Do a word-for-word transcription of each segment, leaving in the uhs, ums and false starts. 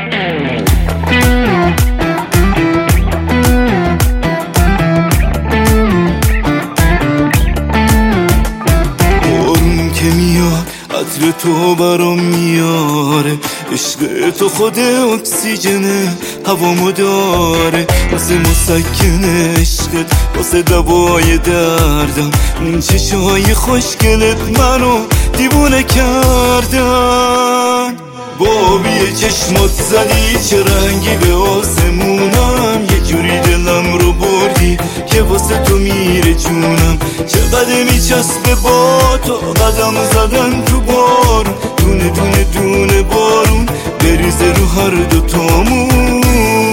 عطر تو برام میاره، عشق تو خود اکسیژن هوامو داره، واسه مسکن عشقت، واسه دوای دردم. اون چشای خوشگلت منو دیوونه کردن. بابی چشمات زدی چه رنگی به آسمونم، یه جوری دلم رو بردی که واسه تو میره جونم. چقدر میچسبه با تو قدم زدن تو بارون، دونه دونه دونه بارون بریزه رو هر دو تامون.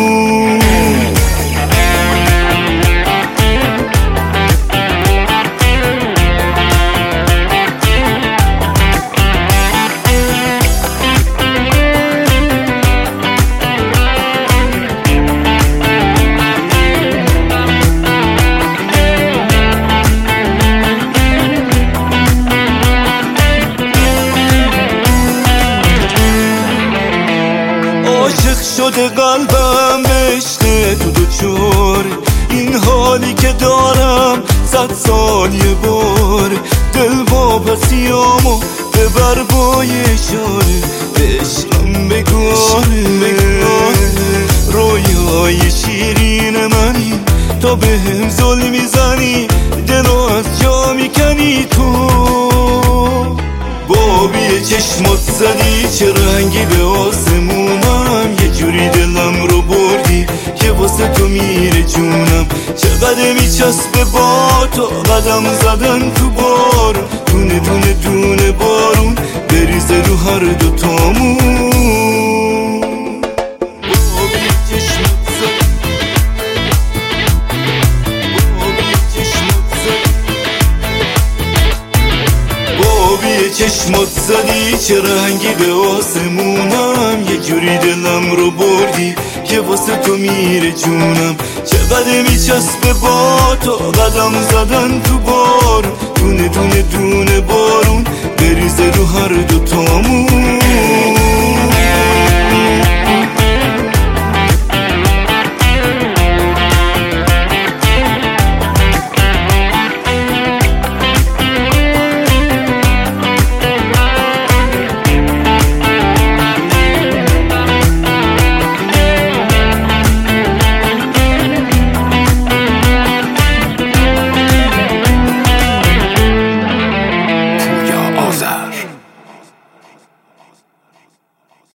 عاشق شده قلبم به عشق تو دوچاره، این حالی که دارم صد سال یه باره. دل واپسیامو ببر با یه اشاره، عشقم بگاره. رویای شیرین منی، تا بهم ظلم میزنی دلو از جا میکنی تو. بابی چشمات زدی چه رنگی به آسمونم، یه جوری دلم رو بردی که واسه تو میره جونم. چقدر میچسبه با تو قدم زدن تو بارون، دونه دونه دونه بارون بریزه رو هر دو تامون. بابی چشمات زدی، بابی چشمات زدی، بابی چشمات زدی چه رنگی به آسمونم، یه جوری دلم رو بردی که واسه تو میره جونم. چقدر میچسبه با تو قدم زدن تو بارون، دونه دونه دونه بارون بریزه رو هر دو تامون.